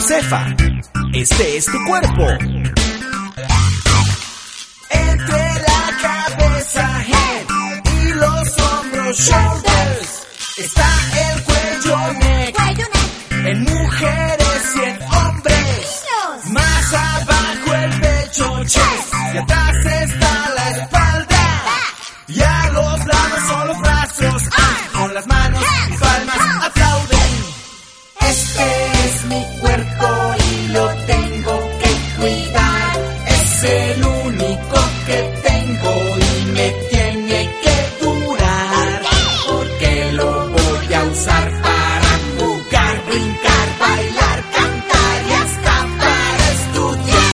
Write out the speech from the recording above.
Josefa, este es tu cuerpo. Entre la cabeza, head, y los hombros, shoulders, está el cuello, neck, en mujeres y en hombres. Más abajo el pecho, chest, y atrás está la espalda. Y a los lados son los brazos, con las manos y palmas